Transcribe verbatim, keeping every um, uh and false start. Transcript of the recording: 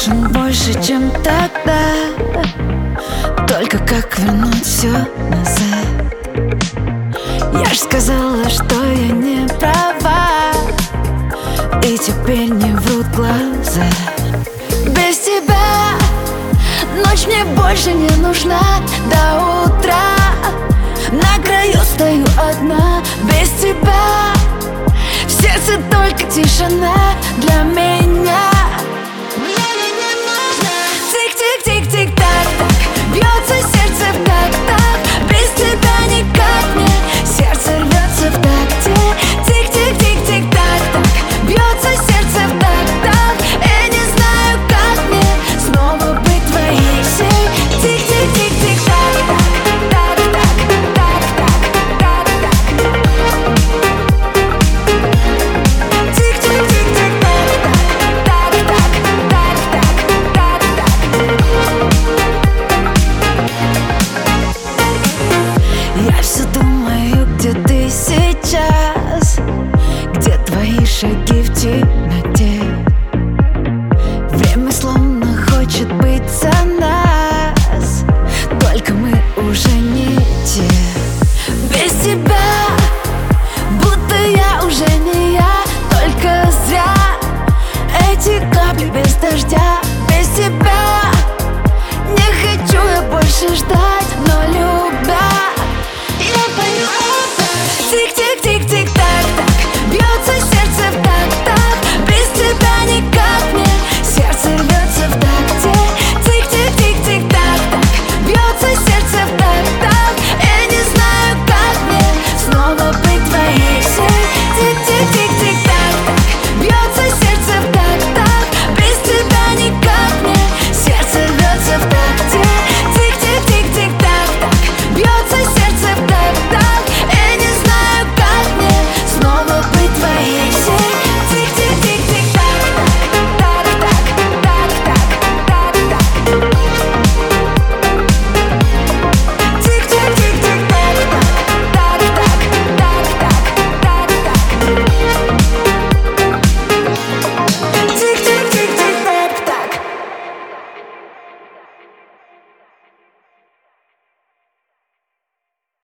нужен больше, чем тогда. Только как вернуть все назад? Я ж сказала, что я не права, и теперь не врут глаза. Без тебя ночь мне больше не нужна. До утра на краю стою одна. Без тебя в сердце только тишина.